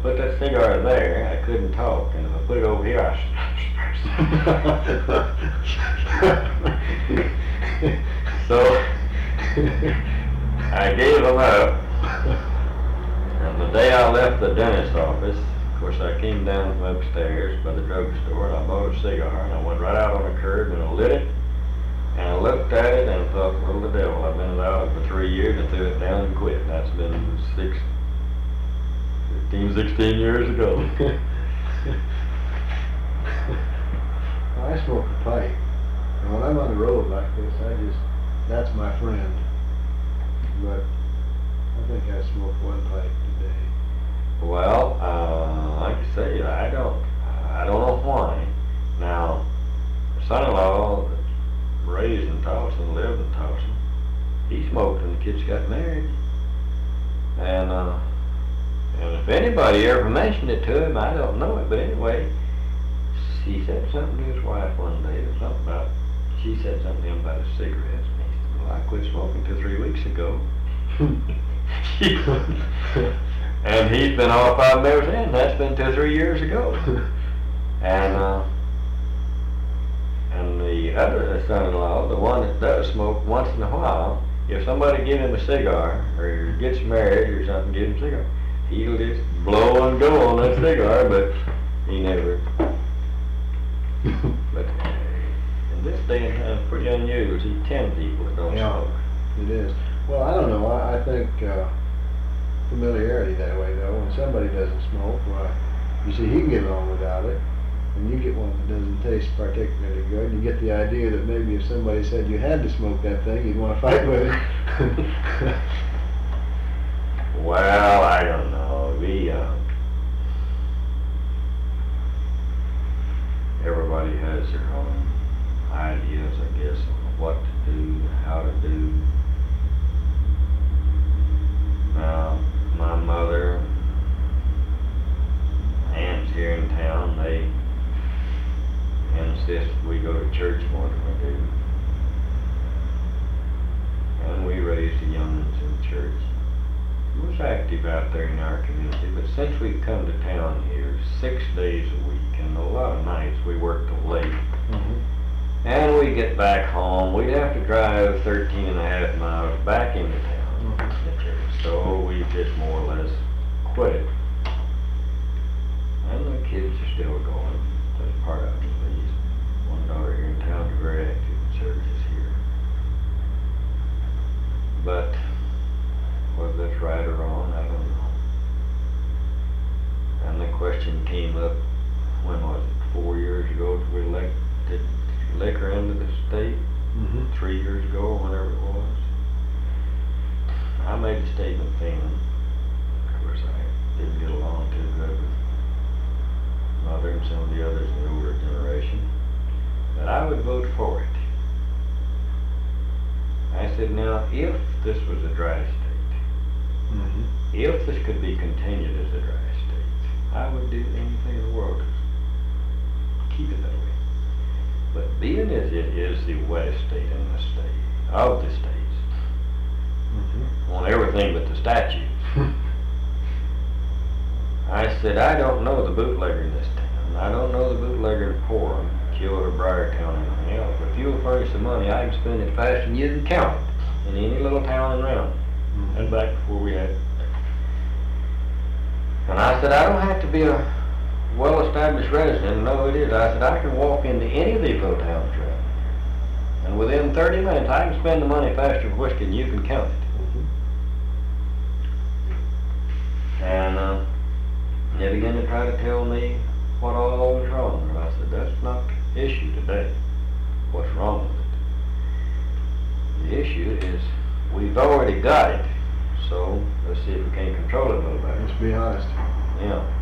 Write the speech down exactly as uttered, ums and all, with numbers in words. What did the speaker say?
put that cigar there, I couldn't talk, and if I put it over here, I so I gave them up. And the day I left the dentist's office, of course, I came down from upstairs by the drugstore, and I bought a cigar, and I went right out on the curb and I lit it. And I looked at it and thought, well, the devil, I've been without it for three years and threw it down and quit. And that's been six, fifteen, sixteen years ago. I smoke a pipe, and when I'm on the road like this, I just, that's my friend. But I think I smoked one pipe today. Well, uh, like I say, I don't, I don't know why. Now, son-in-law, raised in Towson, lived in Towson, he smoked when the kids got married. And, uh, and if anybody ever mentioned it to him, I don't know it, but anyway, he said something to his wife one day, or something about, she said something to him about his cigarettes, and he said, well, I quit smoking two, three weeks ago. And he's been off five ever since. That's been two, three years ago. And, uh, And the other son-in-law, the one that does smoke once in a while, if somebody give him a cigar, or gets married or something, give him a cigar, he'll just blow and go on that cigar, but he never. But in this day and time, it's pretty unusual to see ten people that don't Yeah, smoke. it is. Well, I don't know. I, I think uh, familiarity that way, though. When somebody doesn't smoke, why, you see, he can get along without it. And you get one that doesn't taste particularly good, you get the idea that maybe if somebody said you had to smoke that thing, you'd want to fight with it. Well, I don't know. We, uh, everybody has their own ideas, I guess, of what to do, how to do. Now, my mother, aunts here in town, they insist we go to church more than we do. And we raised the young'uns in church. It was active out there in our community, but since we've come to town here, six days a week, and a lot of nights we work till late, Mm-hmm. and we get back home, we'd have to drive thirteen and a half miles back into town. Mm-hmm. So we just more or less quit it. And the kids are still going. That's part of it. One daughter here in town is very active in churches here. But whether that's right or wrong, I don't know. And the question came up, when was it, four years ago, that we elected liquor into the state? Mm-hmm. Three years ago, or whenever it was. I made a statement then. Of course, I didn't get along too good with Mother and some of the others in the older generation, that I would vote for it. I said, now, if this was a dry state, Mm-hmm. if this could be continued as a dry state, I would do anything in the world to keep it that way. But being as it is the wettest state in the state, of the states, Mm-hmm. on everything but the statutes, I said, I don't know the bootlegger in this town. I don't know the bootlegger in Porum, Killed or Briartown, or anything else. But if you'll furnish the money, I can spend it faster than you can count it in any little town around. Mm-hmm. And back before we had. And I said, I don't have to be a well-established resident. No, it is. I said, I can walk into any of these little towns around here, and within thirty minutes, I can spend the money faster for whiskey than you can count it. Mm-hmm. And uh, they began to try to tell me what all was wrong. And I said, that's not the issue today. What's wrong with it? The issue is we've already got it, so let's see if we can't control it a little better. Let's be honest. Yeah.